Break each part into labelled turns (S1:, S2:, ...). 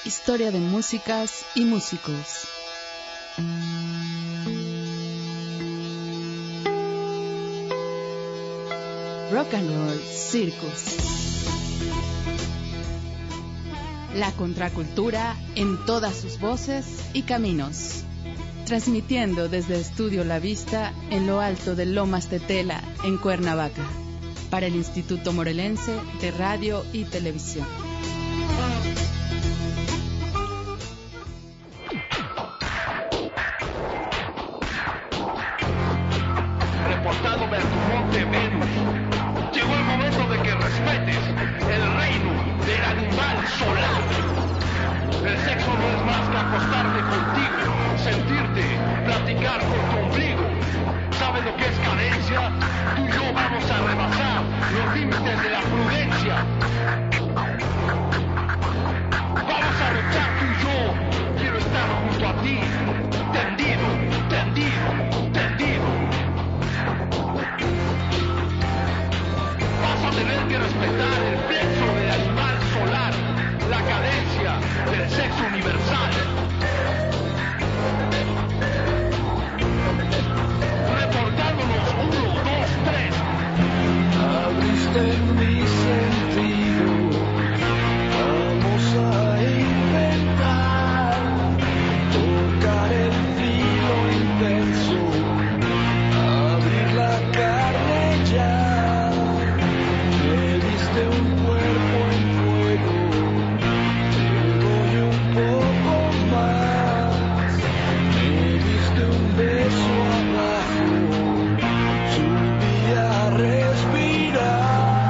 S1: Historia de músicas y músicos. Rock and Roll Circus. La contracultura en todas sus voces y caminos. Transmitiendo desde Estudio La Vista en lo alto de Lomas de Tela, en Cuernavaca, para el Instituto Morelense de Radio y Televisión.
S2: Reportado Bertumonte Venus. Llegó el momento de que respetes el reino del animal solar. El sexo no es más que acostarte contigo, sentirte, platicar con tu ombligo. ¿Sabes lo que es cadencia? Tú y yo vamos a rebasar los límites de la prudencia. Vamos a luchar tú y yo. Quiero estar junto a ti, tendido, tendido, tendido. Vas a tener que respetar el plexo del animal solar, la cadencia del sexo universal. Reportándonos 1, 2, 3.
S3: Abriste mi sentido, vamos a inventar, tocar el filo intenso, abrir la carne ya. Me diste un cuerpo en fuego, te doy un poco más. Me diste un beso abajo, subí a respirar.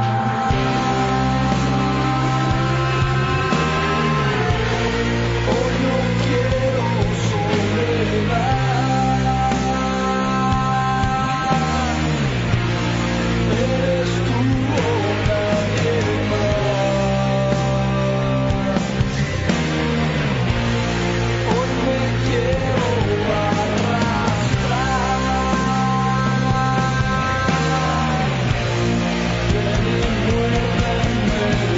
S3: Hoy no quiero soledad. Eres tú o nadie más. Hoy me quiero arrastrar. Ven y muérdeme.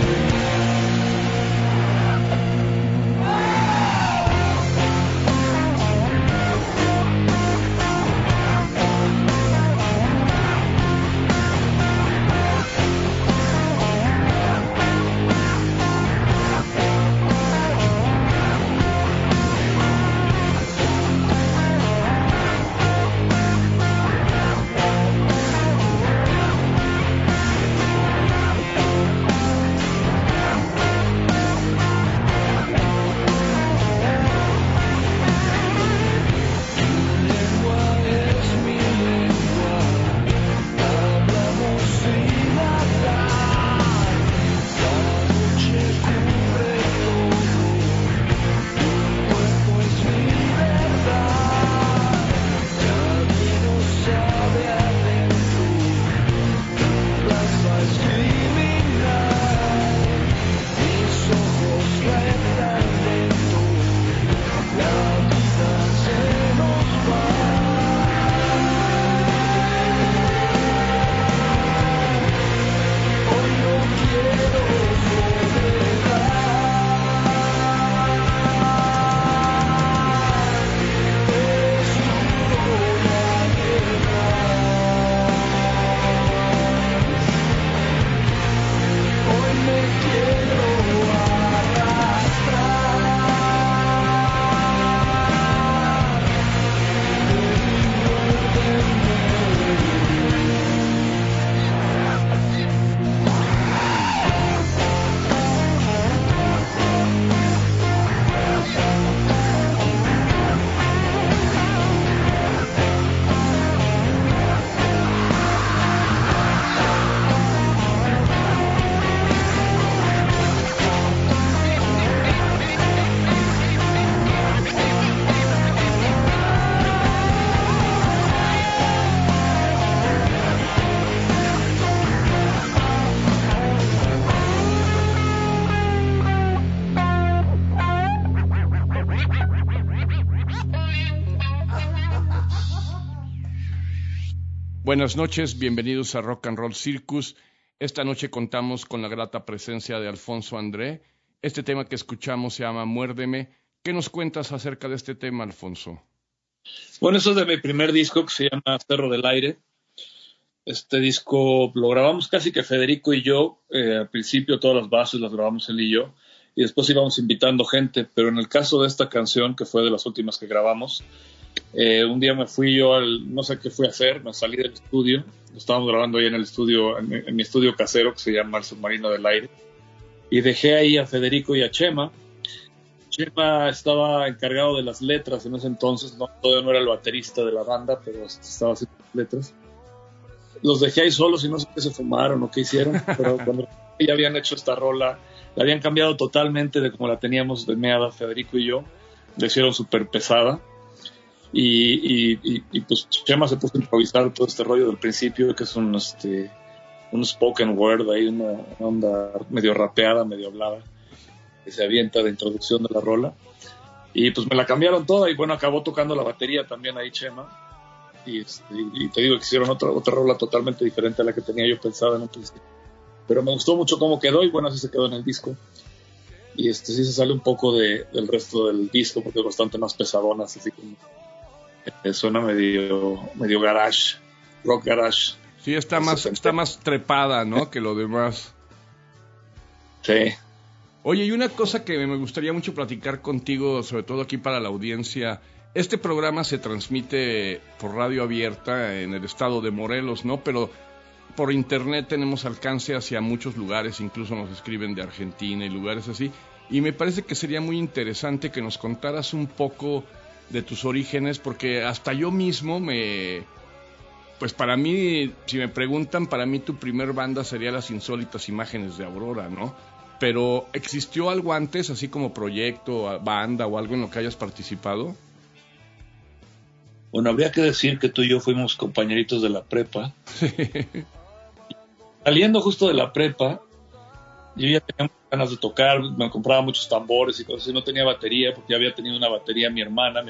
S4: Buenas noches, bienvenidos a Rock and Roll Circus. Esta noche contamos con la grata presencia de Alfonso André, Este tema que escuchamos se llama Muérdeme. ¿Qué nos cuentas acerca de este tema, Alfonso?
S5: Bueno, eso es de mi primer disco que se llama Cerro del Aire. Este disco lo grabamos casi que Federico y yo. Al principio todas las bases las grabamos él y yo. Y después íbamos invitando gente. Pero en el caso de esta canción, que fue de las últimas que grabamos, un día me fui yo no sé qué fui a hacer, me salí del estudio. Lo estábamos grabando ahí en el estudio, en mi estudio casero que se llama El Submarino del Aire. Y dejé ahí a Federico y a Chema. Chema estaba encargado de las letras en ese entonces, todavía no era el baterista de la banda, pero estaba haciendo las letras. Los dejé ahí solos y no sé qué se fumaron o qué hicieron, pero cuando ya habían hecho esta rola, la habían cambiado totalmente de como la teníamos de meada Federico y yo, la hicieron súper pesada. Y pues Chema se puso a improvisar todo este rollo del principio, que es un spoken word, ahí una onda medio rapeada, medio hablada, que se avienta de introducción de la rola. Y pues me la cambiaron toda y bueno, acabó tocando la batería también ahí Chema. Y te digo que hicieron otra rola totalmente diferente a la que tenía yo pensada en un principio. Pero me gustó mucho cómo quedó y bueno, así se quedó en el disco. Y sí se sale un poco del resto del disco porque es bastante más pesadona, así como suena medio garage, rock garage.
S4: Sí, está más trepada, ¿no? Que lo demás.
S5: Sí.
S4: Oye, y una cosa que me gustaría mucho platicar contigo, sobre todo aquí para la audiencia. Este programa se transmite por radio abierta en el estado de Morelos, ¿no? Pero por internet tenemos alcance hacia muchos lugares, incluso nos escriben de Argentina y lugares así. Y me parece que sería muy interesante que nos contaras un poco de tus orígenes, porque hasta yo mismo pues para mí, si me preguntan, para mí tu primer banda sería Las Insólitas Imágenes de Aurora, ¿no? Pero ¿existió algo antes, así como proyecto, banda o algo en lo que hayas participado?
S5: Bueno, habría que decir que tú y yo fuimos compañeritos de la prepa. Saliendo justo de la prepa, yo ya tenía ganas de tocar, me compraba muchos tambores y cosas, y no tenía batería, porque ya había tenido una batería mi hermana,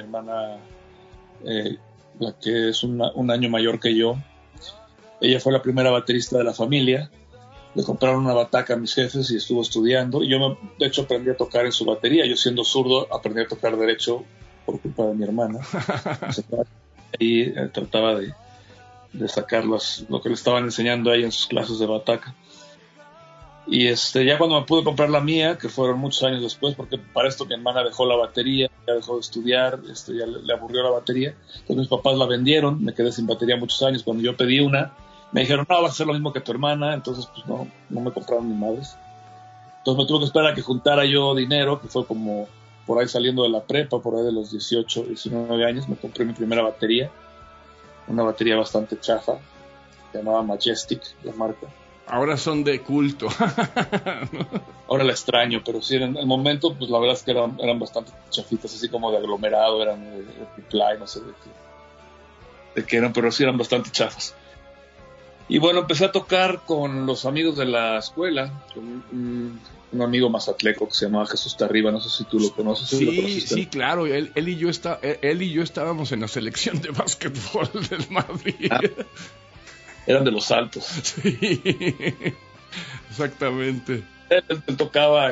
S5: la que es un año mayor que yo. Ella fue la primera baterista de la familia. Le compraron una bataca a mis jefes y estuvo estudiando. Y yo, de hecho, aprendí a tocar en su batería. Yo, siendo zurdo, aprendí a tocar derecho por culpa de mi hermana. Y trataba de sacar lo que le estaban enseñando a ella en sus clases de bataca. Y ya cuando me pude comprar la mía, que fueron muchos años después, porque para esto mi hermana dejó la batería, ya dejó de estudiar, ya le aburrió la batería. Entonces mis papás la vendieron, me quedé sin batería muchos años. Cuando yo pedí una, me dijeron, no, vas a hacer lo mismo que tu hermana. Entonces pues no me compraron ni madres. Entonces me tuve que esperar a que juntara yo dinero, que fue como por ahí saliendo de la prepa, por ahí de los 18, 19 años, me compré mi primera batería, una batería bastante chafa, se llamaba Majestic, la marca.
S4: Ahora son de culto.
S5: Ahora la extraño, pero sí, en el momento, pues la verdad es que eran bastante chafitas, así como de aglomerado, eran de reply, no sé de qué eran, pero sí eran bastante chafas. Y bueno, empecé a tocar con los amigos de la escuela, con un amigo mazatleco que se llamaba Jesús Tarriba, no sé si tú lo conoces.
S4: Sí, claro, él y yo estábamos en la selección de básquetbol del Madrid.
S5: Eran de los Altos.
S4: Sí, exactamente.
S5: Él tocaba,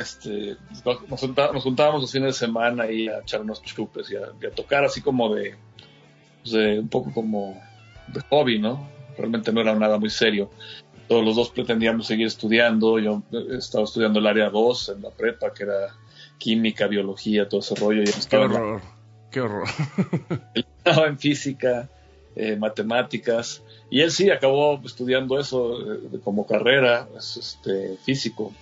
S5: nos juntábamos los fines de semana y a echar unos chupes y a tocar así como de un poco como de hobby, ¿no? Realmente no era nada muy serio. Todos los dos pretendíamos seguir estudiando. Yo estaba estudiando el área 2 en la prepa, que era química, biología, todo ese rollo.
S4: Qué horror.
S5: Él estaba en física, matemáticas. Y él sí acabó estudiando eso como carrera, es físico.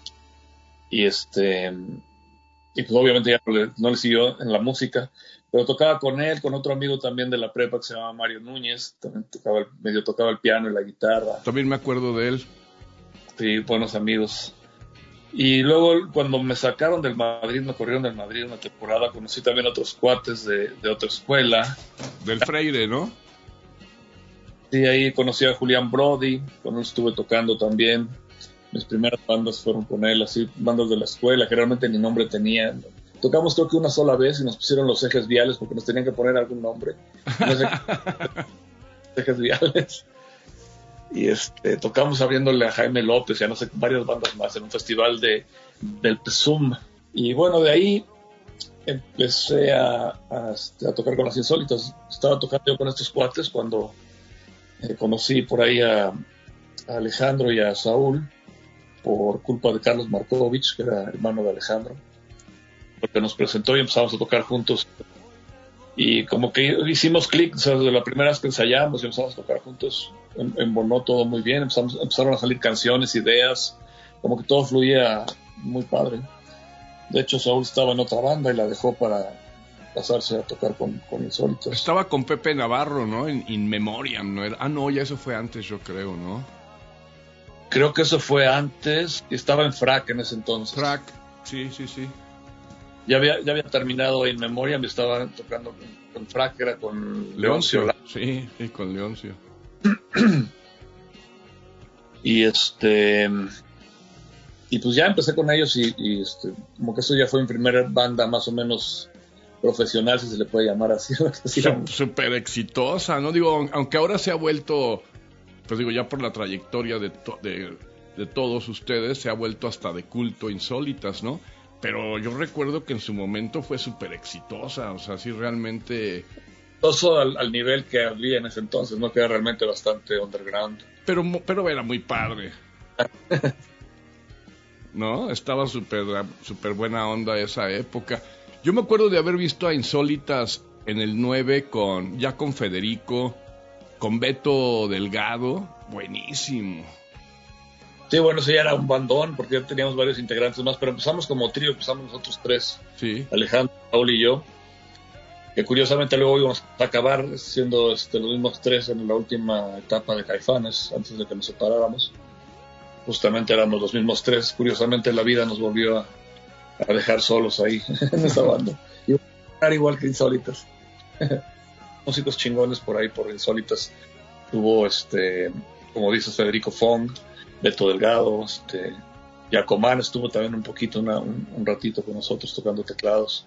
S5: Y pues obviamente ya no le siguió en la música, pero tocaba con él, con otro amigo también de la prepa que se llamaba Mario Núñez, también tocaba el piano y la guitarra.
S4: También me acuerdo de él.
S5: Sí, buenos amigos. Y luego cuando me sacaron del Madrid, me corrieron del Madrid una temporada, conocí también otros cuates de otra escuela.
S4: Del Freire, ¿no?
S5: Sí, ahí conocí a Julián Brody, con él estuve tocando también. Mis primeras bandas fueron con él, así, bandas de la escuela, que realmente ni nombre tenían. Tocamos creo que una sola vez y nos pusieron los ejes viales porque nos tenían que poner algún nombre. No sé, ejes viales. y tocamos abriéndole a Jaime López y a no sé, varias bandas más en un festival del PSUM. Y bueno, de ahí empecé a tocar con las Insólitas. Estaba tocando yo con estos cuates cuando conocí por ahí a Alejandro y a Saúl por culpa de Carlos Markovich, que era hermano de Alejandro, porque nos presentó y empezamos a tocar juntos. Y como que hicimos clic, o sea, desde la primera vez que ensayamos y empezamos a tocar juntos, embonó todo muy bien, empezaron a salir canciones, ideas, como que todo fluía muy padre. De hecho, Saúl estaba en otra banda y la dejó para pasarse a tocar con Insólitos.
S4: Estaba con Pepe Navarro, ¿no? En In Memoriam, ¿no? No, ya eso fue antes, yo creo, ¿no?
S5: Creo que eso fue antes, estaba en Frac en ese entonces.
S4: Frac, sí.
S5: Ya había terminado In Memoriam y estaba tocando con Frac, que era con Leoncio.
S4: Sí, con Leoncio.
S5: Y y pues ya empecé con ellos y como que eso ya fue mi primera banda más o menos profesional, si se le puede llamar así.
S4: Súper exitosa, ¿no? Digo, aunque ahora se ha vuelto, pues digo, ya por la trayectoria de todos ustedes, se ha vuelto hasta de culto Insólitas, ¿no? Pero yo recuerdo que en su momento fue súper exitosa, o sea, sí realmente...
S5: Todo al nivel que había en ese entonces, ¿no? Que era realmente bastante underground.
S4: Pero era muy padre. ¿No? Estaba súper buena onda esa época. Yo me acuerdo de haber visto a Insólitas en el 9 ya con Federico, con Beto Delgado, buenísimo.
S5: Sí, bueno, sí, ya era un bandón, porque ya teníamos varios integrantes más, pero empezamos como trío, empezamos nosotros tres,
S4: sí.
S5: Alejandro, Paul y yo, que curiosamente luego íbamos a acabar siendo los mismos tres en la última etapa de Caifanes, antes de que nos separáramos. Justamente éramos los mismos tres, curiosamente la vida nos volvió a dejar solos ahí, en esa banda. Y era igual que Insólitas. Músicos chingones por ahí, por Insólitas. Tuvo, como dices, Federico Fong, Beto Delgado, Yacomán estuvo también un poquito, un ratito con nosotros tocando teclados.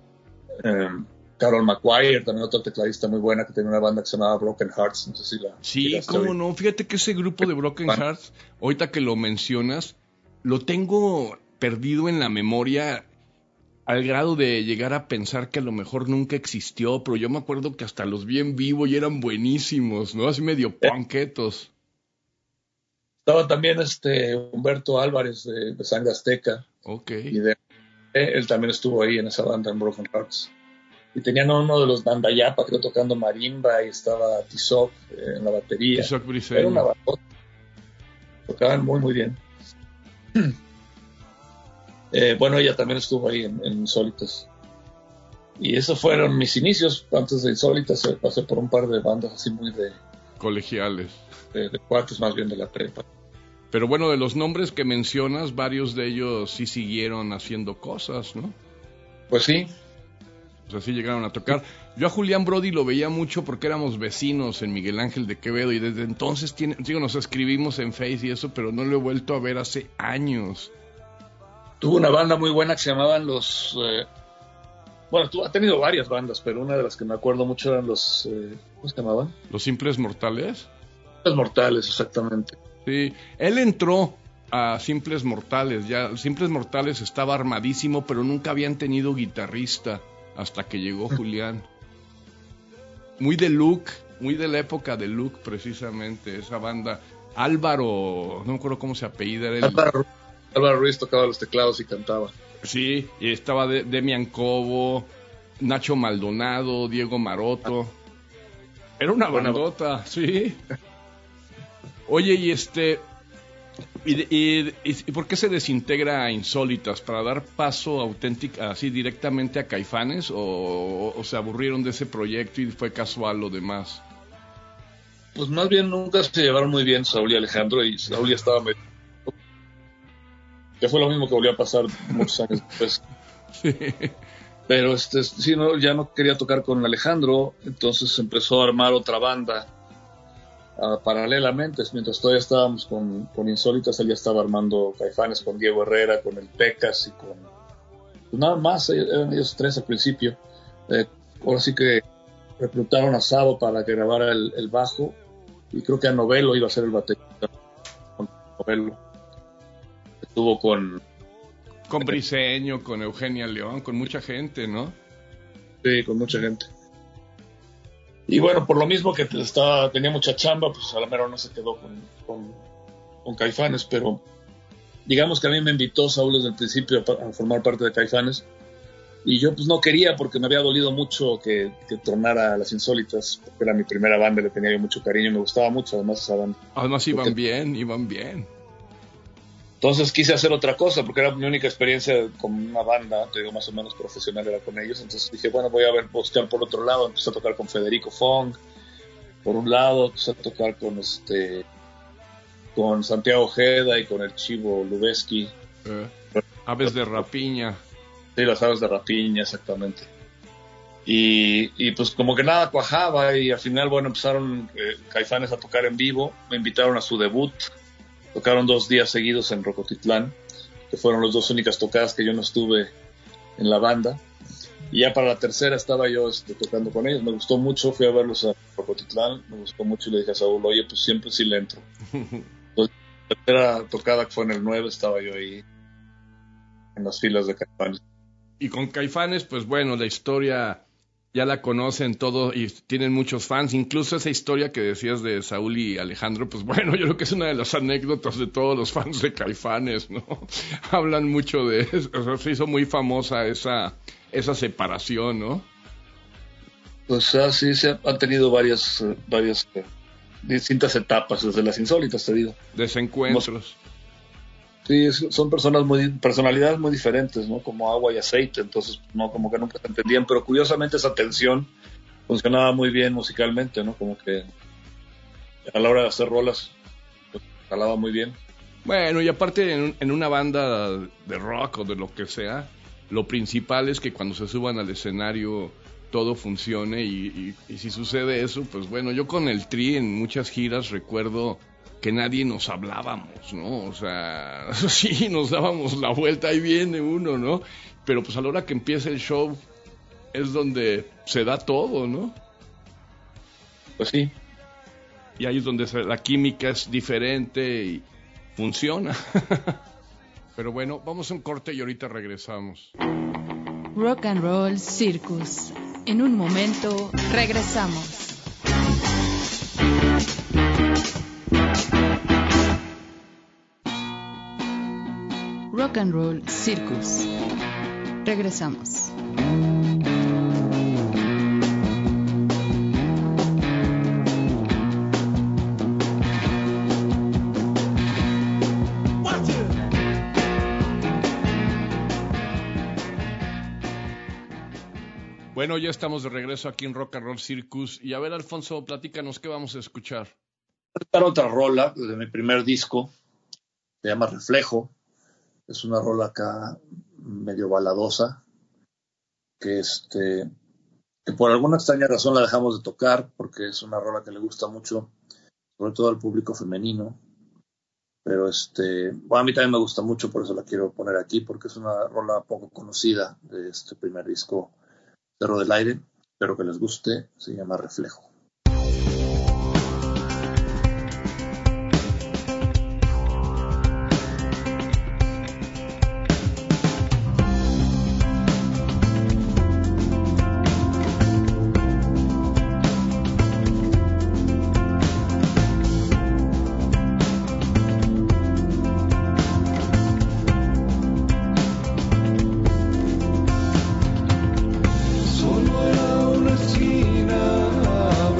S5: Carol McGuire, también otra tecladista muy buena que tenía una banda que se llamaba Broken Hearts, no sé si la...
S4: Sí, cómo no, fíjate que ese grupo de Broken Hearts, ahorita que lo mencionas, lo tengo perdido en la memoria al grado de llegar a pensar que a lo mejor nunca existió, pero yo me acuerdo que hasta los vi en vivo y eran buenísimos, ¿no? Así medio punketos.
S5: Estaba también Humberto Álvarez de Sangre Azteca.
S4: Ok.
S5: Y él también estuvo ahí en esa banda, en Broken Hearts. Y tenían uno de los Bandayapa, creo, tocando marimba, y estaba Tizoc en la batería.
S4: Tizoc Briseño.
S5: Era una bandota. Tocaban muy, muy bien. Bueno, ella también estuvo ahí en Insólitas. Y esos fueron mis inicios. Antes de Insólitas pasé por un par de bandas así muy de...
S4: colegiales.
S5: De cuartos, más bien de la prepa.
S4: Pero bueno, de los nombres que mencionas, varios de ellos sí siguieron haciendo cosas, ¿no?
S5: Pues sí.
S4: O sea, sí llegaron a tocar. Yo a Julián Brody lo veía mucho porque éramos vecinos en Miguel Ángel de Quevedo y desde entonces nos escribimos en Face y eso, pero no lo he vuelto a ver hace años.
S5: Tuvo una banda muy buena que se llamaban los... Bueno, ha tenido varias bandas, pero una de las que me acuerdo mucho eran los... ¿cómo se llamaban?
S4: ¿Los Simples Mortales?
S5: Los Mortales, exactamente.
S4: Sí, él entró a Simples Mortales, ya Simples Mortales estaba armadísimo, pero nunca habían tenido guitarrista hasta que llegó Julián. Muy de Luke, muy de la época de Luke precisamente, esa banda. Álvaro, no me acuerdo cómo se apellida. Era
S5: Álvaro Ruiz tocaba los teclados y cantaba.
S4: Sí, y estaba Demian Cobo, Nacho Maldonado, Diego Maroto. Era una bandota, sí. Oye, ¿y por qué se desintegra a Insólitas? ¿Para dar paso auténtico, así directamente a Caifanes? ¿O se aburrieron de ese proyecto y fue casual lo demás?
S5: Pues más bien nunca se llevaron muy bien Saúl y Alejandro, y Saúl ya estaba medio... que fue lo mismo que volvió a pasar muchos años después.
S4: Sí.
S5: Pero sí, no, ya no quería tocar con Alejandro, entonces empezó a armar otra banda paralelamente. Mientras todavía estábamos con Insólitas, él ya estaba armando Caifanes con Diego Herrera, con el Pecas y con... pues nada más, eran ellos tres al principio. Ahora sí que reclutaron a Sabo para que grabara el bajo, y creo que a Novelo iba a ser el baterista. Novelo. Estuvo con
S4: Briseño, con Eugenia León, con mucha gente, ¿no?
S5: Sí, con mucha gente. Y bueno, por lo mismo que tenía mucha chamba, pues a la mera no se quedó con Caifanes, pero digamos que a mí me invitó Saúl desde el principio a formar parte de Caifanes, y yo pues no quería porque me había dolido mucho que tronara Las Insólitas, porque era mi primera banda, le tenía yo mucho cariño, me gustaba mucho además esa banda.
S4: Además iban bien.
S5: Entonces quise hacer otra cosa, porque era mi única experiencia con una banda, te digo, más o menos profesional era con ellos. Entonces dije, bueno, voy a buscar por otro lado. Empecé a tocar con Federico Fong, por un lado. Empecé a tocar con Santiago Ojeda y con el Chivo Lubeski.
S4: Aves de Rapiña.
S5: Sí, las Aves de Rapiña, exactamente. Y pues como que nada cuajaba, y al final, bueno, empezaron Caifanes a tocar en vivo. Me invitaron a su debut. Tocaron 2 días seguidos en Rocotitlán, que fueron las 2 únicas tocadas que yo no estuve en la banda. Y ya para la tercera estaba yo tocando con ellos. Me gustó mucho, fui a verlos a Rocotitlán, me gustó mucho y le dije a Saúl, oye, pues siempre sí le entro. Entonces, la tercera tocada, que fue en el 9, estaba yo ahí en las filas de Caifanes.
S4: Y con Caifanes, pues bueno, la historia ya la conocen todo y tienen muchos fans. Incluso esa historia que decías de Saúl y Alejandro, pues bueno, yo creo que es una de las anécdotas de todos los fans de Caifanes, ¿no? Hablan mucho de eso, o sea, se hizo muy famosa esa separación, ¿no?
S5: Pues sí, se han tenido varias distintas etapas, desde Las Insólitas, te digo.
S4: Desencuentros.
S5: Sí, son personalidades muy diferentes, ¿no? Como agua y aceite, entonces no, como que nunca se entendían, pero curiosamente esa tensión funcionaba muy bien musicalmente, ¿no? Como que a la hora de hacer rolas, pues, jalaba muy bien.
S4: Bueno, y aparte en una banda de rock o de lo que sea, lo principal es que cuando se suban al escenario todo funcione y si sucede eso, pues bueno, yo con el Tri en muchas giras recuerdo que nadie nos hablábamos, ¿no? O sea, sí, nos dábamos la vuelta, ahí viene uno, ¿no? Pero pues a la hora que empieza el show es donde se da todo, ¿no?
S5: Pues sí.
S4: Y ahí es donde la química es diferente y funciona. Pero bueno, vamos a un corte y ahorita regresamos.
S1: Rock and Roll Circus. En un momento regresamos. Rock and Roll Circus. Regresamos.
S4: Bueno, ya estamos de regreso aquí en Rock and Roll Circus. Y a ver, Alfonso, platícanos, ¿qué vamos a escuchar?
S5: Voy a escuchar otra rola de mi primer disco. Se llama Reflejo. Es una rola acá medio baladosa. Que por alguna extraña razón la dejamos de tocar, porque es una rola que le gusta mucho, sobre todo al público femenino. Pero bueno, a mí también me gusta mucho, por eso la quiero poner aquí, porque es una rola poco conocida de este primer disco, Cerro del Aire. Espero que les guste. Se llama Reflejo.
S3: Solo era una esquina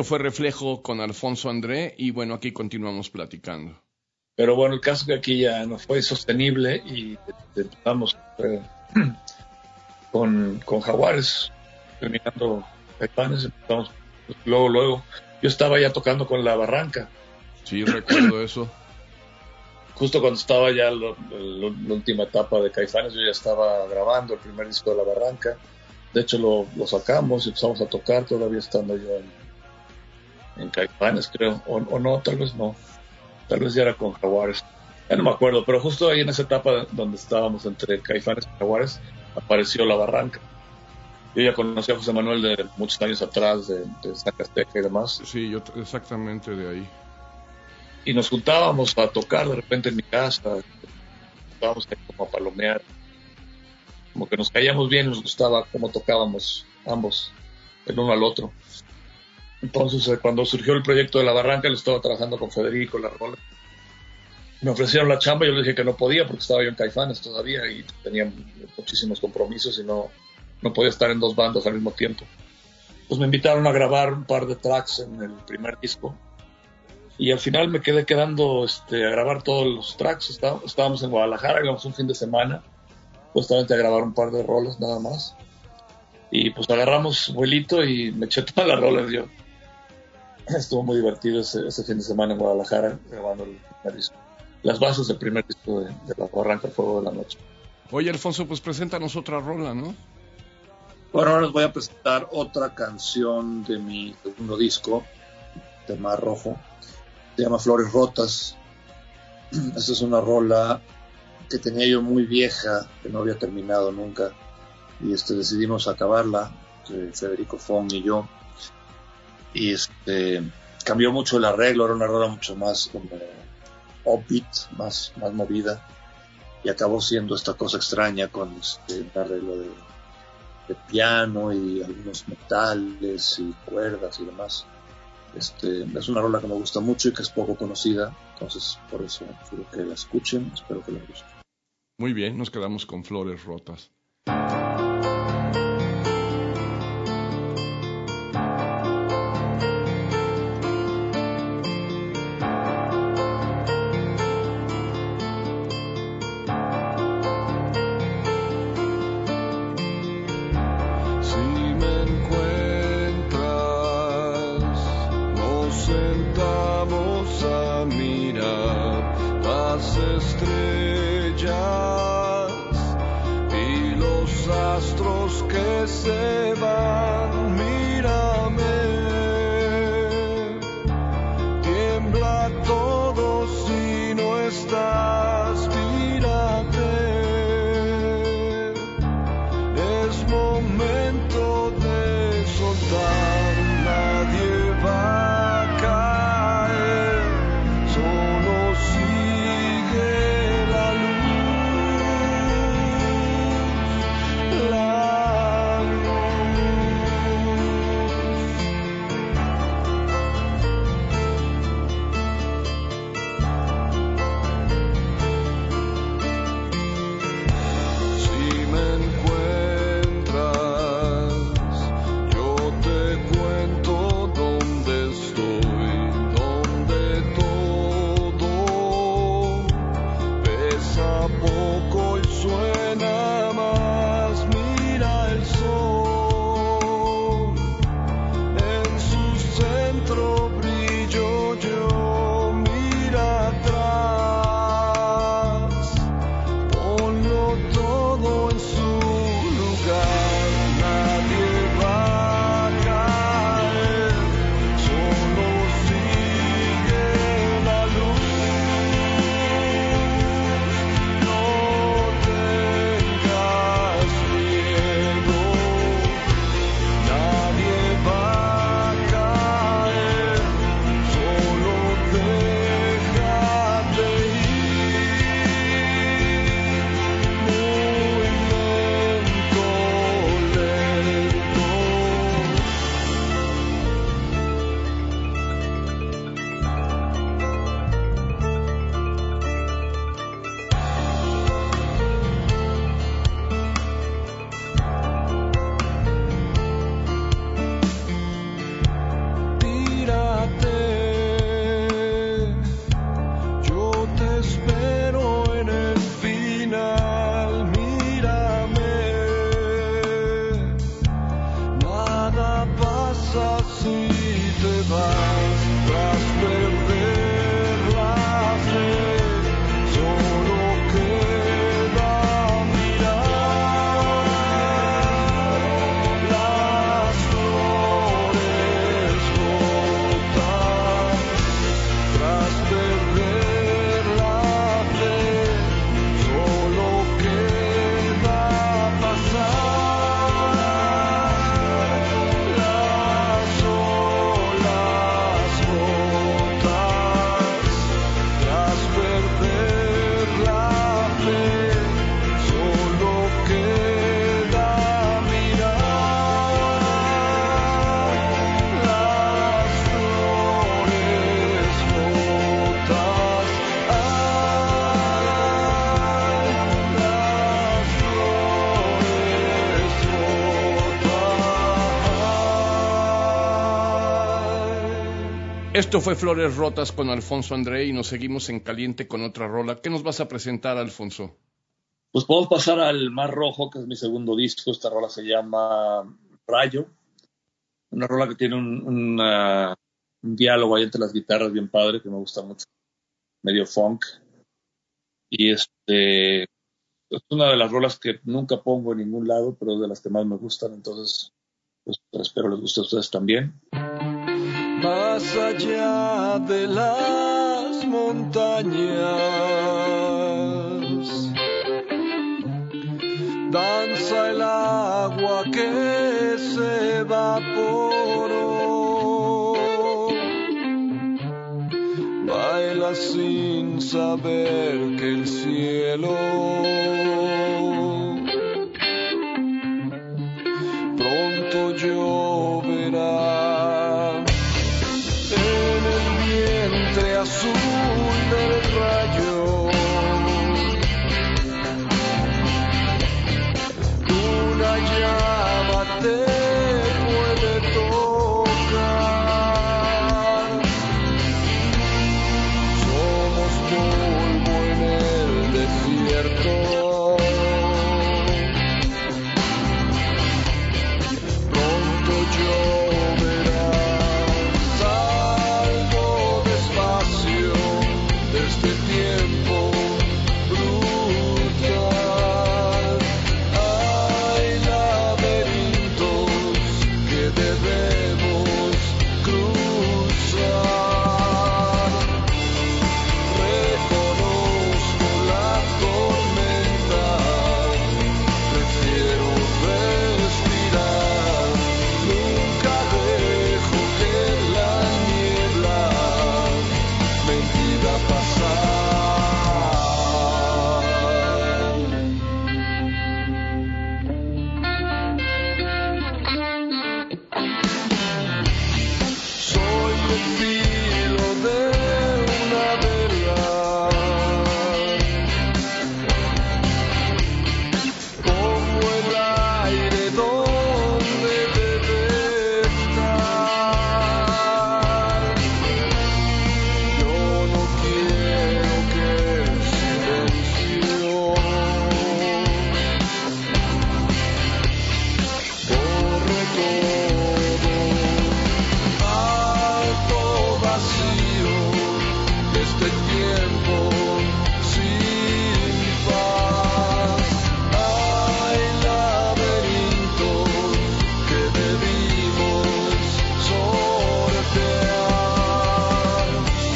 S4: fue Reflejo con Alfonso André y bueno, aquí continuamos platicando.
S5: Pero bueno, el caso es que aquí ya no fue sostenible y empezamos con Jaguares, terminando Caifanes, empezamos luego. Yo estaba ya tocando con La Barranca.
S4: Sí, recuerdo eso.
S5: Justo cuando estaba ya la última etapa de Caifanes, yo ya estaba grabando el primer disco de La Barranca. De hecho, lo sacamos y empezamos a tocar, todavía estando yo en Caifanes, creo. O no, tal vez no. Tal vez ya era con Jaguares. Ya no me acuerdo, pero justo ahí en esa etapa donde estábamos entre Caifanes y Jaguares, apareció La Barranca. Yo ya conocí a José Manuel de muchos años atrás, de Zacateca y demás.
S4: Sí, yo exactamente de ahí.
S5: Y nos juntábamos a tocar de repente en mi casa. Estábamos ahí como a palomear. Como que nos caíamos bien, nos gustaba cómo tocábamos ambos, el uno al otro. Entonces, cuando surgió el proyecto de La Barranca, lo estaba trabajando con Federico, la rola. Me ofrecieron la chamba, yo le dije que no podía porque estaba yo en Caifanes todavía y tenía muchísimos compromisos y no podía estar en dos bandas al mismo tiempo. Pues me invitaron a grabar un par de tracks en el primer disco y al final me quedé quedando a grabar todos los tracks. Estábamos en Guadalajara, íbamos un fin de semana, justamente a grabar un par de rolas nada más. Y pues agarramos vuelito y me eché todas las rolas yo. Estuvo muy divertido ese fin de semana en Guadalajara grabando el primer disco. Las bases del primer disco de La Barranca, Fuego de la Noche.
S4: Oye, Alfonso, pues preséntanos otra rola, ¿no?
S6: Bueno, ahora les voy a presentar otra canción de mi segundo disco, de Mar Rojo. Se llama Flores Rotas. Esta es una rola que tenía yo muy vieja, que no había terminado nunca. Y decidimos acabarla, Federico Fong y yo. Y cambió mucho el arreglo, era una rola mucho más como upbeat, más movida. Y acabó siendo esta cosa extraña con un arreglo de piano y algunos metales y cuerdas y demás. Es una rola que me gusta mucho y que es poco conocida, entonces por eso quiero que la escuchen, espero que les guste.
S4: Muy bien, nos quedamos con Flores Rotas.
S3: Se van, mírame, tiembla todo si no estás, mírate, es momento de soltar, nadie va a caer, solo sigue la luz, la
S4: Esto fue Flores Rotas con Alfonso André y nos seguimos en caliente con otra rola. ¿Qué nos vas a presentar, Alfonso?
S5: Pues podemos pasar al Mar Rojo, que es mi segundo disco. Esta rola se llama Rayo. Una rola que tiene un diálogo ahí entre las guitarras bien padre, que me gusta mucho. Medio funk. Y es una de las rolas que nunca pongo en ningún lado, pero es de las que más me gustan. Entonces, pues espero les guste a ustedes también.
S3: Más allá de las montañas, danza el agua que se evaporó, baila sin saber que el cielo pronto lloverá. Azul del rayo, una llama te puede tocar. Somos polvo en el desierto. Pronto lloverá. Este tiempo brutal, hay laberintos que debemos cruzar. Reconozco la tormenta, prefiero respirar. Nunca dejo que la niebla me impida pasar. Soy el filo de una vela, como el aire donde debe estar. Yo no quiero que el silencio borre todo. Alto vacío, este tiempo sin paz. Hay laberintos que debimos sortear.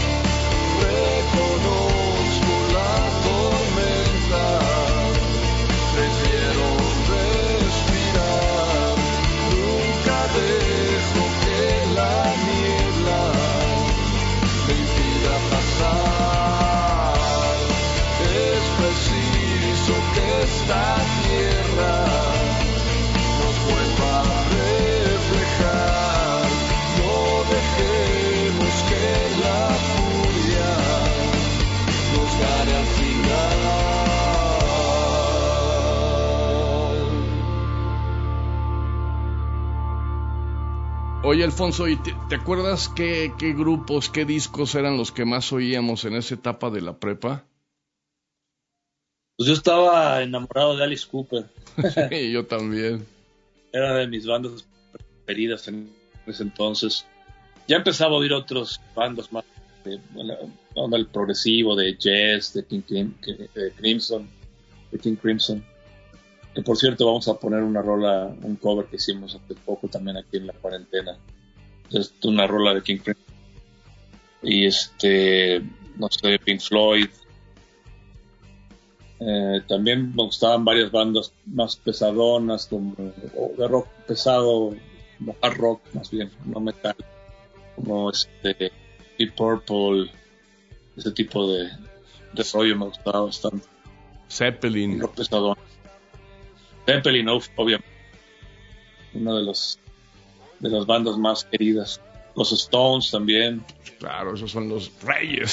S3: Reconozco la tormenta, prefiero respirar. Nunca dejo que la niebla me impida pasar. Es preciso que esta tierra nos vuelva a reflejar. No dejemos que la furia nos gane al final.
S4: Oye, Alfonso, ¿y te acuerdas qué grupos, qué discos eran los que más oíamos en esa etapa de la prepa?
S5: Pues yo estaba enamorado de Alice Cooper.
S4: Sí, yo también.
S5: Era de mis bandas preferidas en ese entonces. Ya empezaba a oír otros bandas más onda el progresivo de Jazz, de King Crimson. Que por cierto vamos a poner una rola, un cover que hicimos hace poco también aquí en la cuarentena. Es una rola de King Crimson. Y no sé, Pink Floyd. También me gustaban varias bandas más pesadonas, como de rock pesado, como hard rock más bien, no metal, como Deep Purple, ese tipo de rollo me gustaba bastante.
S4: Zeppelin.
S5: Rock pesadón. Zeppelin, obviamente, una de las bandas más queridas. Los Stones también.
S4: Claro, esos son los reyes.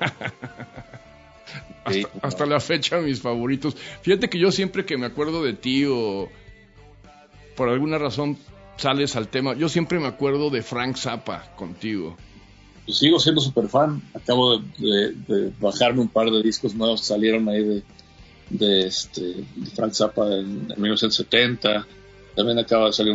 S4: Hasta la fecha mis favoritos. Fíjate que yo siempre que me acuerdo de ti o por alguna razón sales al tema, yo siempre me acuerdo de Frank Zappa contigo.
S5: pues sigo siendo súper fan. Acabo de bajarme un par de discos nuevos que salieron ahí de Frank Zappa en 1970. También acaba de salir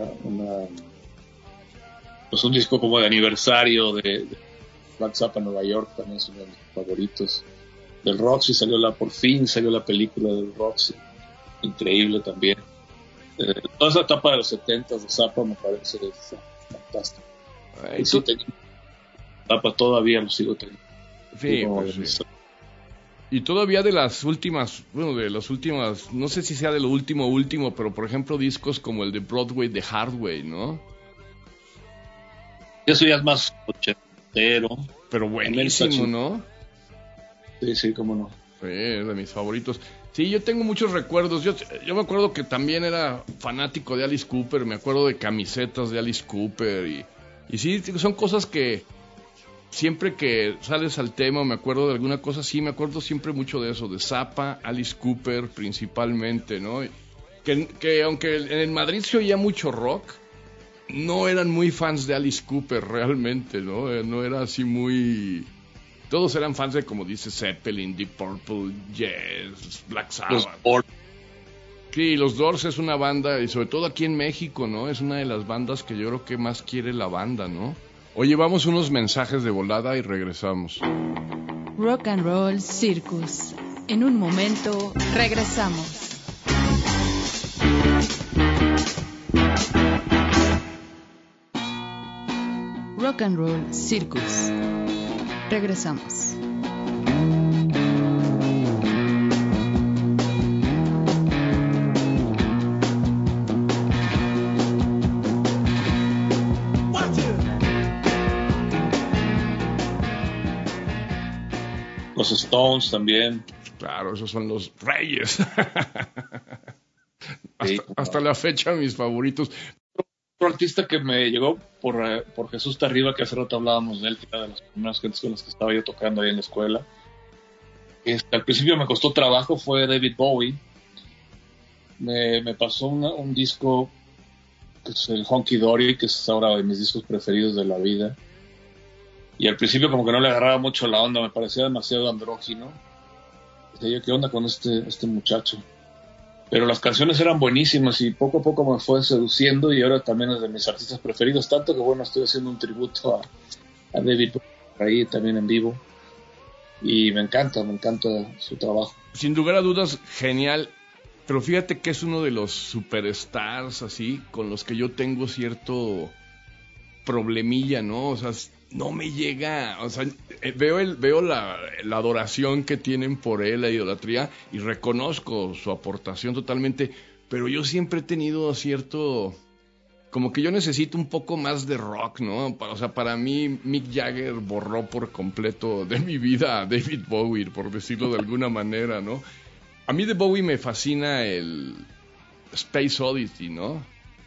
S5: pues un disco como de aniversario de Frank Zappa en Nueva York, también es uno de mis favoritos. Del Roxy por fin salió la película del Roxy, increíble también. Toda esa etapa de los 70s de Zappa me parece fantástica. Sí, Zappa todavía lo sigo teniendo.
S4: Sí, pues sí. Y todavía de las últimas, no sé si sea de lo último, pero por ejemplo discos como el de Broadway, de Hardway, ¿no?
S5: Eso ya es más ochentero.
S4: Pero buenísimo, ¿no?
S5: Sí, cómo no.
S4: Sí, es de mis favoritos. Sí, yo tengo muchos recuerdos. Yo me acuerdo que también era fanático de Alice Cooper, me acuerdo de camisetas de Alice Cooper y sí, son cosas que siempre que sales al tema, me acuerdo de alguna cosa, sí, me acuerdo siempre mucho de eso, de Zappa, Alice Cooper principalmente, ¿no? Que aunque en el Madrid se oía mucho rock, no eran muy fans de Alice Cooper realmente, ¿no? No era así muy... Todos eran fans de, como dice, Zeppelin, Deep Purple, Yes, Black Sabbath. Sí, los Doors es una banda, y sobre todo aquí en México, ¿no? Es una de las bandas que yo creo que más quiere la banda, ¿no? Oye, vamos unos mensajes de volada y regresamos.
S1: Rock and Roll Circus. En un momento, regresamos. Rock and Roll Circus. Regresamos.
S5: Los Stones también.
S4: Claro, esos son los reyes. hasta la fecha, mis favoritos.
S5: Otro artista que me llegó por Jesús Tarriba, que hace rato hablábamos de él, que era de las primeras gentes con las que estaba yo tocando ahí en la escuela. Al principio me costó trabajo, fue David Bowie. Me pasó un disco, que es el Honky Dory, que es ahora de mis discos preferidos de la vida. Y al principio como que no le agarraba mucho la onda, me parecía demasiado andrógino. Dije yo, ¿qué onda con este muchacho? Pero las canciones eran buenísimas y poco a poco me fue seduciendo y ahora también es de mis artistas preferidos, tanto que bueno, estoy haciendo un tributo a David ahí también en vivo y me encanta su trabajo.
S4: Sin lugar a dudas, genial, pero fíjate que es uno de los superstars así, con los que yo tengo cierto problemilla, ¿no? O sea, no me llega, o sea, veo la adoración que tienen por él, la idolatría, y reconozco su aportación totalmente, pero yo siempre he tenido cierto, como que yo necesito un poco más de rock, ¿no? O sea, para mí Mick Jagger borró por completo de mi vida a David Bowie, por decirlo de alguna manera, ¿no? A mí de Bowie me fascina el Space Oddity, ¿no?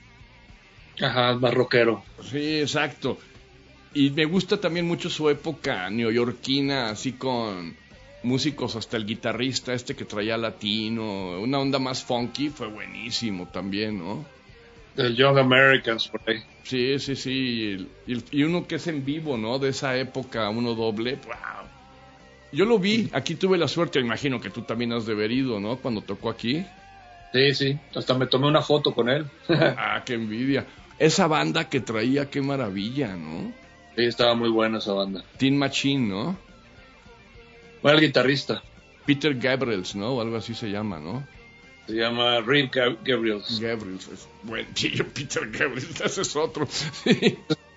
S5: Ajá, más rockero.
S4: Sí, exacto. Y me gusta también mucho su época neoyorquina, así con músicos, hasta el guitarrista que traía latino, una onda más funky, fue buenísimo también, ¿no?
S5: The Young Americans, por ahí.
S4: Sí, y uno que es en vivo, ¿no? De esa época, uno doble, wow. Yo lo vi, aquí tuve la suerte, imagino que tú también has de haber ido, ¿no? Cuando tocó aquí.
S5: Sí, hasta me tomé una foto con él.
S4: Ah, qué envidia. Esa banda que traía, qué maravilla, ¿no?
S5: Sí, estaba muy buena esa banda.
S4: Tin Machine, ¿no?
S5: Bueno, el guitarrista.
S4: Peter Gabriels, ¿no? O algo así se llama, ¿no?
S5: Se llama Reed Gabriels.
S4: Gabriels, bueno, tío, Peter Gabriels, ese es otro. Sí,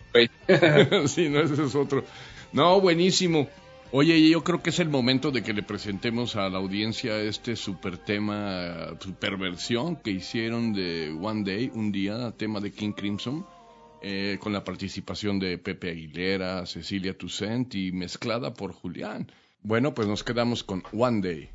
S4: sí, no, ese es otro. No, buenísimo. Oye, yo creo que es el momento de que le presentemos a la audiencia este super tema, super versión que hicieron de One Day, un día, tema de King Crimson. Con la participación de Pepe Aguilera, Cecilia Toussaint y mezclada por Julián. Bueno, pues nos quedamos con One Day.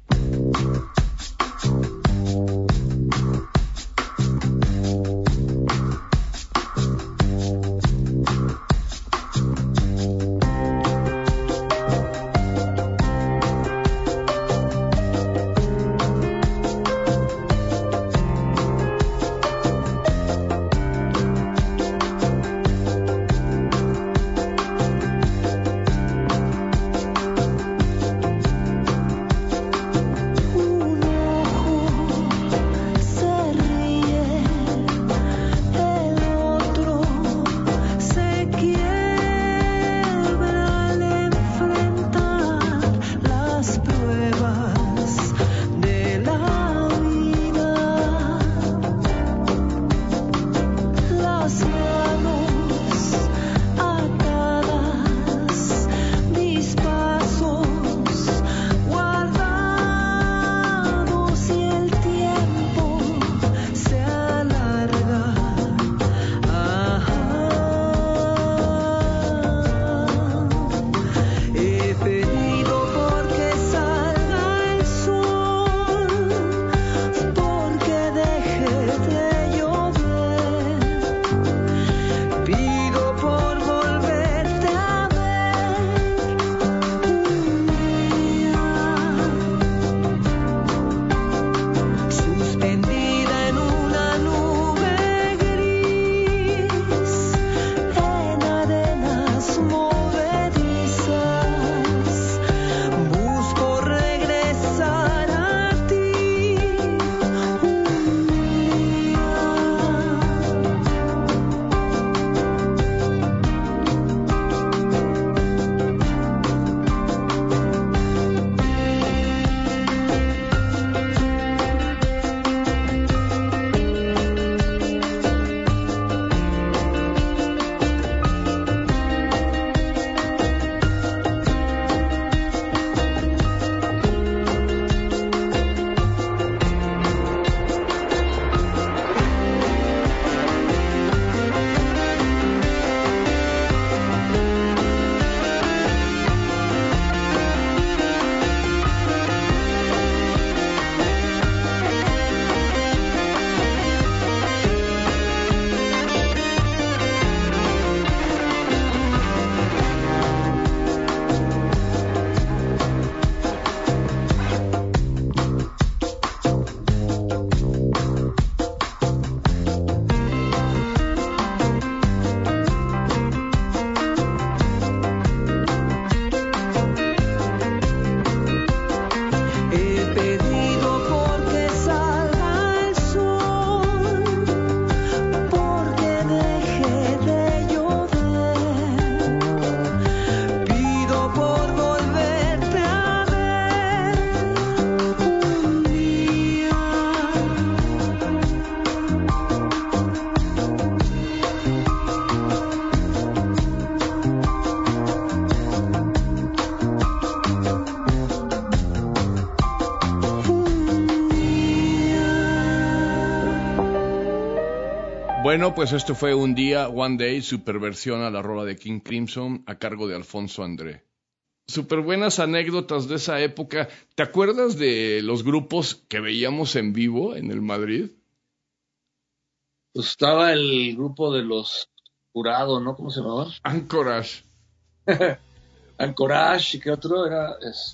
S4: Bueno, pues esto fue Un Día, One Day, superversión a la rola de King Crimson a cargo de Alfonso André. Súper buenas anécdotas de esa época. ¿Te acuerdas de los grupos que veíamos en vivo en el Madrid?
S6: Pues estaba el grupo de los Jurado, ¿no? ¿Cómo se llamaba?
S4: Anchorage.
S6: Anchorage, ¿y qué otro era?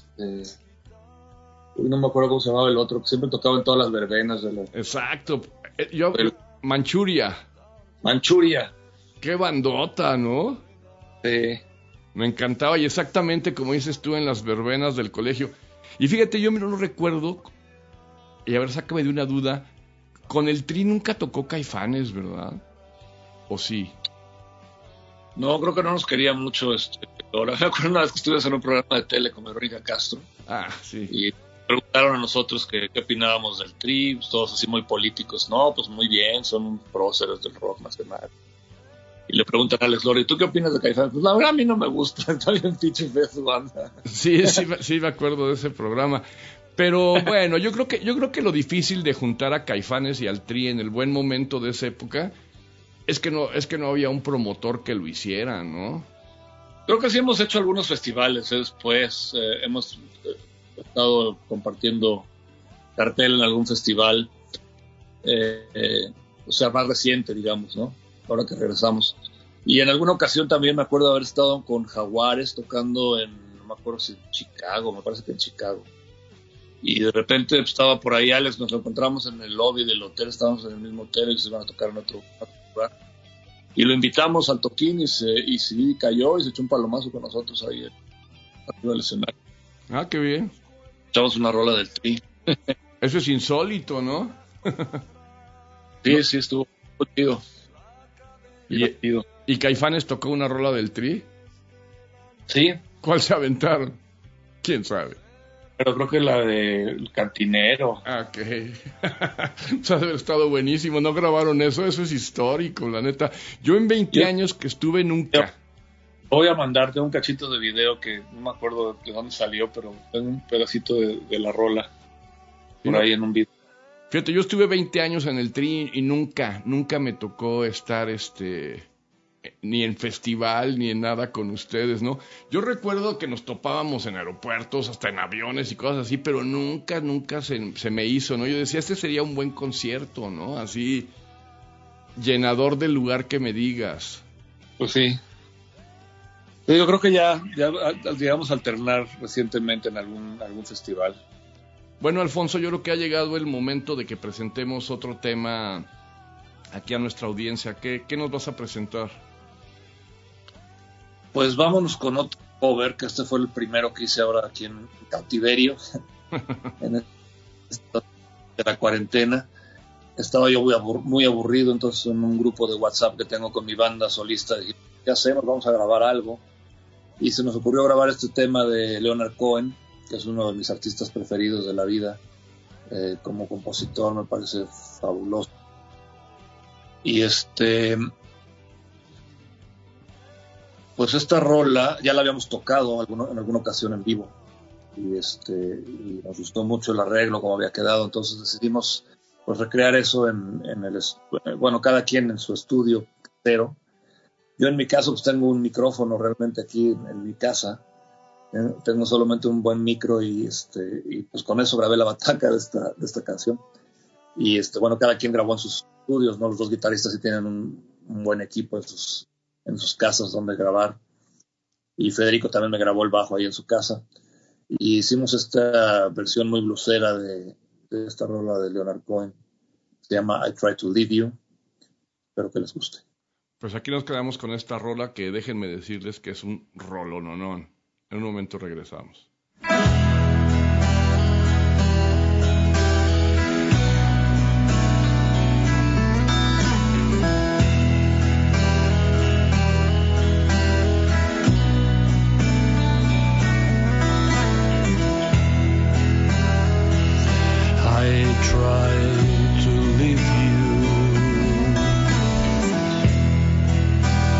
S6: No me acuerdo cómo se llamaba el otro, que siempre tocaba en todas las verbenas de la...
S4: Exacto. Manchuria. Qué bandota, ¿no?
S6: Sí.
S4: Me encantaba, y exactamente como dices tú, en las verbenas del colegio. Y fíjate, yo me lo recuerdo, y a ver, sácame de una duda, con el Tri nunca tocó Caifanes, ¿verdad? ¿O sí?
S6: No, creo que no nos quería mucho. Ahora me acuerdo una vez que estuve en un programa de tele con Verónica Castro.
S4: Ah, sí.
S6: Y preguntaron a nosotros qué opinábamos del Tri, todos así muy políticos. No, pues muy bien, son próceres del rock más que nada. Y le preguntan a Alex Lora, ¿y tú qué opinas de Caifanes? Pues la verdad a mí no me gusta, está bien pinche fea su banda.
S4: Sí, me acuerdo de ese programa. Pero bueno, yo creo que lo difícil de juntar a Caifanes y al Tri en el buen momento de esa época es que no había un promotor que lo hiciera, ¿no?
S6: Creo que sí hemos hecho algunos festivales después, hemos estado compartiendo cartel en algún festival, o sea, más reciente, digamos, ¿no? Ahora que regresamos. Y en alguna ocasión también me acuerdo de haber estado con Jaguares tocando no me acuerdo si en Chicago, me parece que en Chicago. Y de repente estaba por ahí Alex, nos lo encontramos en el lobby del hotel, estábamos en el mismo hotel y se iban a tocar en otro lugar. Y lo invitamos al toquín y sí cayó y se echó un palomazo con nosotros ahí arriba del escenario.
S4: Ah, qué bien.
S6: Echamos una rola del Tri.
S4: Eso es insólito, ¿no?
S6: Sí, estuvo chido.
S4: ¿Y Caifanes tocó una rola del Tri?
S6: Sí.
S4: ¿Cuál se aventaron? ¿Quién sabe?
S6: Pero creo que la del Cantinero.
S4: Ah, ok. O sea, debe haber estado buenísimo. ¿No grabaron eso? Eso es histórico, la neta. Yo en 20 años que estuve nunca.
S6: Voy a mandarte un cachito de video que no me acuerdo de dónde salió, pero tengo un pedacito de la rola por ahí en un video.
S4: Fíjate, yo estuve 20 años en el Tri y nunca me tocó estar ni en festival ni en nada con ustedes, ¿no? Yo recuerdo que nos topábamos en aeropuertos, hasta en aviones y cosas así, pero nunca se me hizo, ¿no? Yo decía, este sería un buen concierto, ¿no? Así, llenador del lugar que me digas.
S6: Pues sí. Yo creo que ya llegamos a alternar recientemente en algún festival.
S4: Bueno, Alfonso, yo creo que ha llegado el momento de que presentemos otro tema aquí a nuestra audiencia. ¿Qué nos vas a presentar?
S6: Pues vámonos con otro cover, que este fue el primero que hice ahora aquí en Cautiverio, en de la cuarentena. Estaba yo muy aburrido, entonces en un grupo de WhatsApp que tengo con mi banda solista, dije, ¿qué hacemos? Vamos a grabar algo. Y se nos ocurrió grabar este tema de Leonard Cohen, que es uno de mis artistas preferidos de la vida. Como compositor me parece fabuloso. Y pues esta rola ya la habíamos tocado en alguna ocasión en vivo y nos gustó mucho el arreglo, como había quedado, entonces decidimos pues recrear eso bueno, cada quien en su estudio, pero yo en mi caso pues tengo un micrófono realmente aquí en mi casa, tengo solamente un buen micro y pues con eso grabé la bataca de esta canción. Y bueno, cada quien grabó en sus estudios, ¿no? Los dos guitarristas sí tienen un buen equipo en sus casas donde grabar. Y Federico también me grabó el bajo ahí en su casa. Y hicimos esta versión muy bluesera de esta rola de Leonard Cohen. Se llama I Try to Leave You. Espero que les guste.
S4: Pues aquí nos quedamos con esta rola que déjenme decirles que es un rolononón. En un momento regresamos.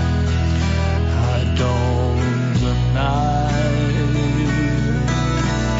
S3: I don't deny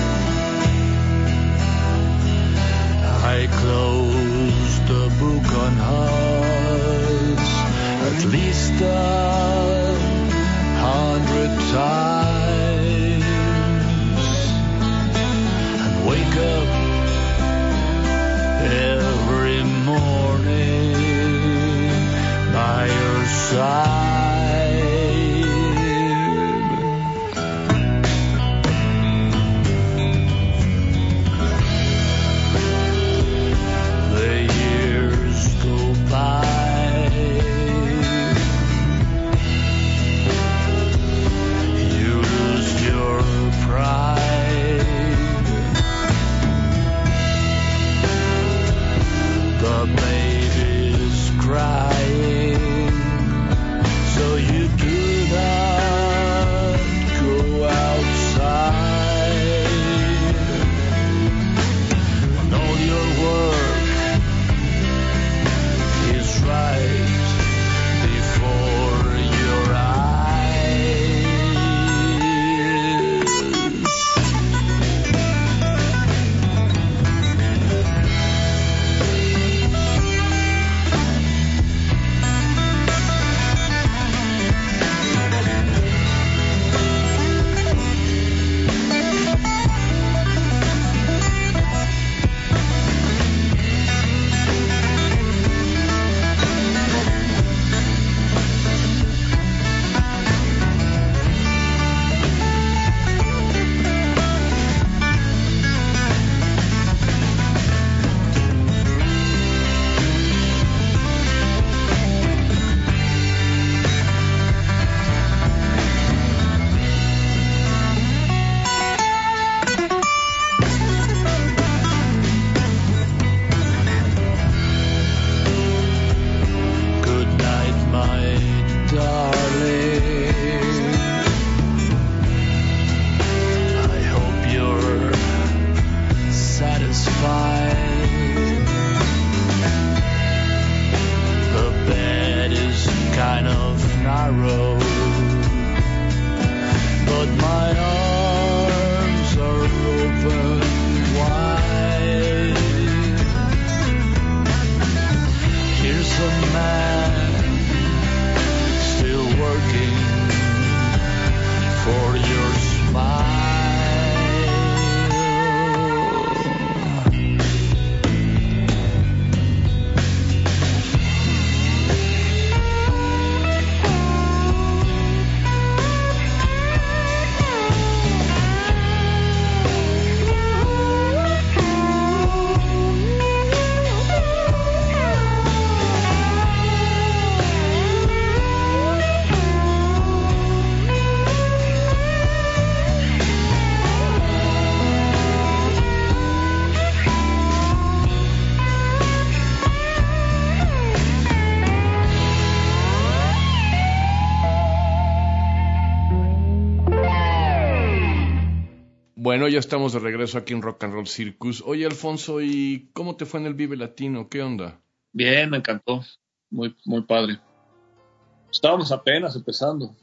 S4: Bueno, ya estamos de regreso aquí en Rock and Roll Circus. Oye, Alfonso, ¿y cómo te fue en el Vive Latino? ¿Qué onda?
S5: Bien, me encantó. Muy, muy padre. Estábamos apenas empezando.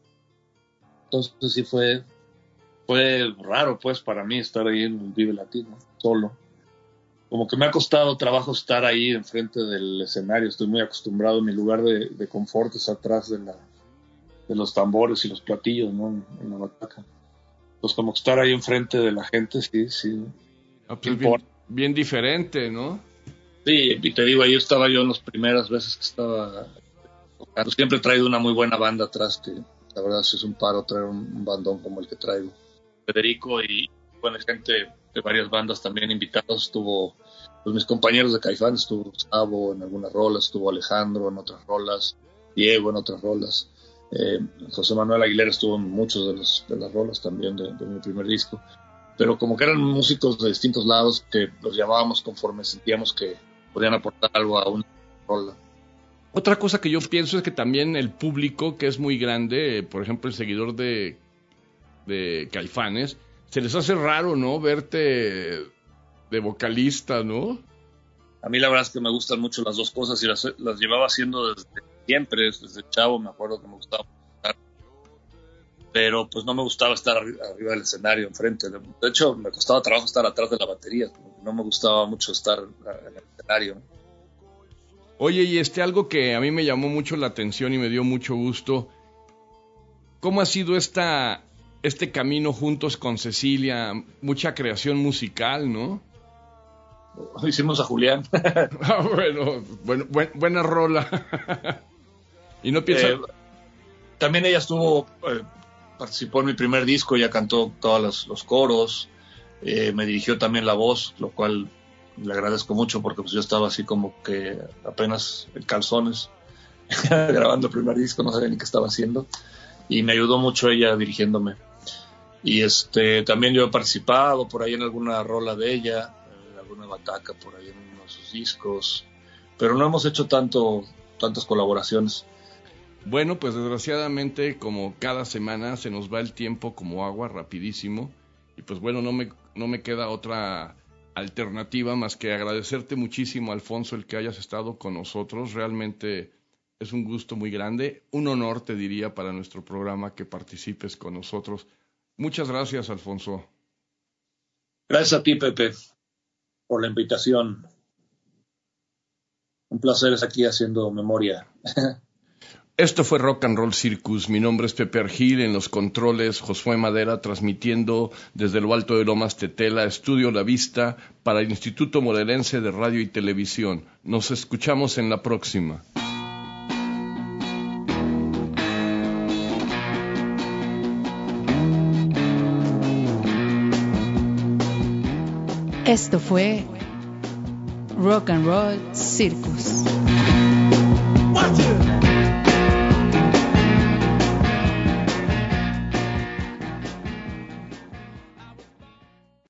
S5: Entonces sí fue raro, pues, para mí estar ahí en el Vive Latino, solo. Como que me ha costado trabajo estar ahí enfrente del escenario. Estoy muy acostumbrado. Mi lugar de confort es atrás de los tambores y los platillos, ¿no? En la bataca. Pues como estar ahí enfrente de la gente, sí.
S4: Pues bien diferente, ¿no?
S5: Sí, y te digo, ahí estaba yo en las primeras veces que estaba tocando. Siempre he traído una muy buena banda atrás, que la verdad sí es un paro traer un bandón como el que traigo. Federico y buena gente de varias bandas también invitados. Estuvo pues, mis compañeros de Caifán, estuvo Gustavo en algunas rolas, estuvo Alejandro en otras rolas, Diego en otras rolas. José Manuel Aguilera estuvo en muchos de las rolas también de mi primer disco, pero como que eran músicos de distintos lados que los llamábamos conforme sentíamos que podían aportar algo a una rola.
S4: Otra cosa que yo pienso es que también el público, que es muy grande, por ejemplo el seguidor de Caifanes, se les hace raro, ¿no? Verte de vocalista, ¿no?
S5: A mí la verdad es que me gustan mucho las dos cosas y las llevaba haciendo desde siempre, desde chavo. Me acuerdo que me gustaba cantar, pero pues no me gustaba estar arriba del escenario, enfrente. De hecho, me costaba trabajo estar atrás de la batería. No me gustaba mucho estar en el escenario.
S4: Oye, y algo que a mí me llamó mucho la atención y me dio mucho gusto, ¿cómo ha sido este camino juntos con Cecilia? Mucha creación musical, ¿no?
S5: Hicimos a Julián.
S4: Bueno, buena rola. ¿Y no piensa?
S6: También ella participó en mi primer disco, ella cantó todos los coros, me dirigió también la voz, lo cual le agradezco mucho porque pues yo estaba así como que apenas en calzones grabando el primer disco, no sabía ni qué estaba haciendo, y me ayudó mucho ella dirigiéndome. Y también yo he participado por ahí en alguna rola de ella, en alguna bataca por ahí en uno de sus discos, pero no hemos hecho tantas colaboraciones.
S4: Bueno, pues desgraciadamente, como cada semana, se nos va el tiempo como agua, rapidísimo. Y pues bueno, no me queda otra alternativa más que agradecerte muchísimo, Alfonso, el que hayas estado con nosotros. Realmente es un gusto muy grande, un honor, te diría, para nuestro programa que participes con nosotros. Muchas gracias, Alfonso.
S6: Gracias a ti, Pepe, por la invitación. Un placer estar aquí haciendo memoria.
S4: Esto fue Rock and Roll Circus. Mi nombre es Pepe Argil, en los controles Josué Madera, transmitiendo desde lo alto de Lomas Tetela, Estudio La Vista, para el Instituto Morelense de Radio y Televisión. Nos escuchamos en la próxima.
S1: Esto fue Rock and Roll Circus.
S3: Watch it.